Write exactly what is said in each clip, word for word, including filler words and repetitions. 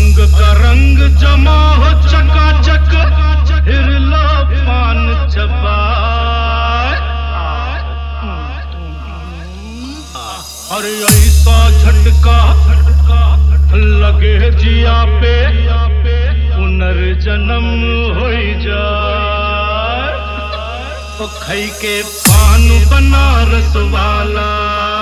अंग का रंग जमा हो चकाचक, हिरला पान चबाए। अरे ऐसा झटका लगे जिया पे, पुनर्जन्म हो जाए। तो खई के पान बनारस वाला,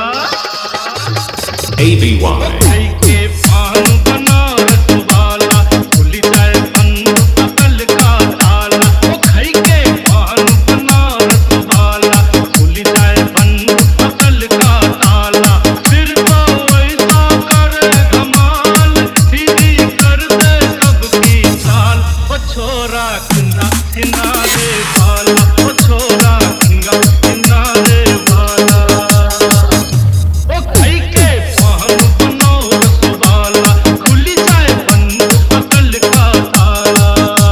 A B Y खई के पान बनारस वाला, खुल जाए बंद अकल का ताला। ओ खई के पान बनारस वाला, खुल जाए बंद अकल का ताला। फिर तो ऐसा करे धमाल, सीधी कर दे सबकी चाल। ओ छोरा गंगा किनारे वाला, ओ छोरा गंगा किनारे वाला। ओ खई के पान बनारस वाला, खुल जाए बंद अकल का ताला।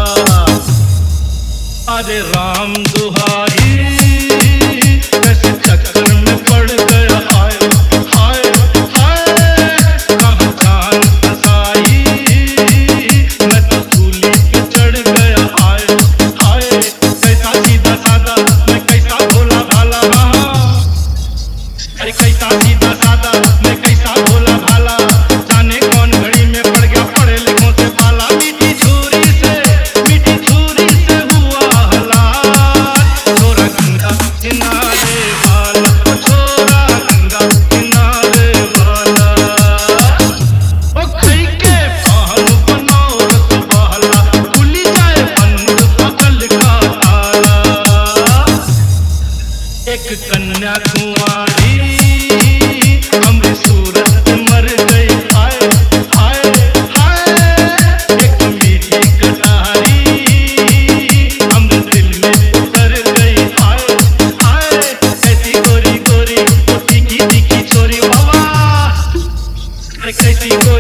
अरे राम दुहाई, कैसे चक्कर में पड़ गया, हाय हाय हाय। कहाँ जान फसाई, मैं तो सूली पे चढ़ गया, हाय हाय। कैसा सीधा सादा, मैं कैसा भोला भाला। अरे कैसा सीधा सादा, मैं कैसा भोला भाला। जाने कौन घड़ी में पड़ गया पढ़े लिखों से पाला। मीठी छुरी से, मीठी छुरी से हुआ हलाल। छोरा गंगा किनारे वाला, ओ छोरा गंगा किनारे वाला। ओ खई के पान बनारस वाला, खुल जाए बंद अकल का ताला। एक कन्या कुंवारी हमरी सूरत पे मर गई, हाय हाय हाय। एक मीठी कटारी हमरे दिल में उतर गई, हाय हाय। ऐसी गोरी गोरी, ओ तीखी तीखी छोरी बाबा, कैसी